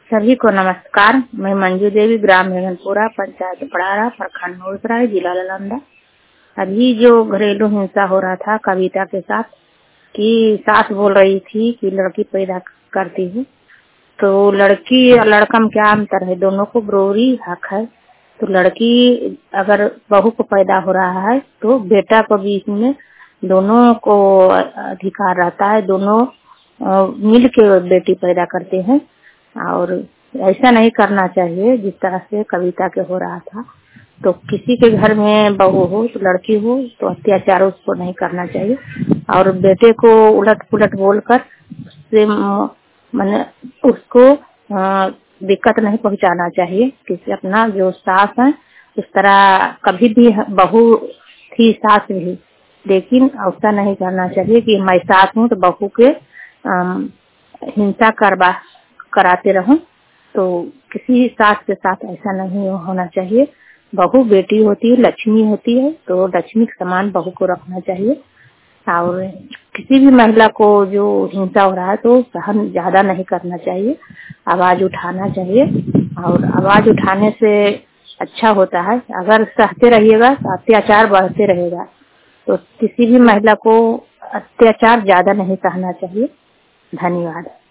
सभी को नमस्कार। मैं मंजू देवी, ग्राम हेगनपुरा, पंचायत पड़ारा, प्रखंड नौसराय, जिला नालंदा। अभी जो घरेलू हिंसा हो रहा था कविता के साथ, कि सास बोल रही थी कि लड़की पैदा करती है, तो लड़की और लड़का में क्या अंतर है? दोनों को बराबरी हक है। तो लड़की अगर बहू को पैदा हो रहा है तो बेटा को भी इसमें दोनों को अधिकार रहता है। दोनों मिल के बेटी पैदा करते हैं और ऐसा नहीं करना चाहिए जिस तरह से कविता के हो रहा था। तो किसी के घर में बहू हो तो लड़की हो तो अत्याचार उसको नहीं करना चाहिए और बेटे को उलट पुलट बोलकर उससे मैंने उसको दिक्कत नहीं पहुंचाना चाहिए। किसी अपना जो सास है इस तरह कभी भी बहू थी सास भी, लेकिन ऐसा नहीं करना चाहिए कि मैं सास हूँ तो बहू के हिंसा कराते रहूं। तो किसी सास के साथ ऐसा नहीं होना चाहिए। बहू बेटी होती है, लक्ष्मी होती है, तो लक्ष्मी के समान बहू को रखना चाहिए। और किसी भी महिला को जो हिंसा हो रहा है तो सहन ज्यादा नहीं करना चाहिए, आवाज उठाना चाहिए। और आवाज उठाने से अच्छा होता है। अगर सहते रहिएगा तो अत्याचार बढ़ते रहेगा। तो किसी भी महिला को अत्याचार ज्यादा नहीं सहना चाहिए। धन्यवाद।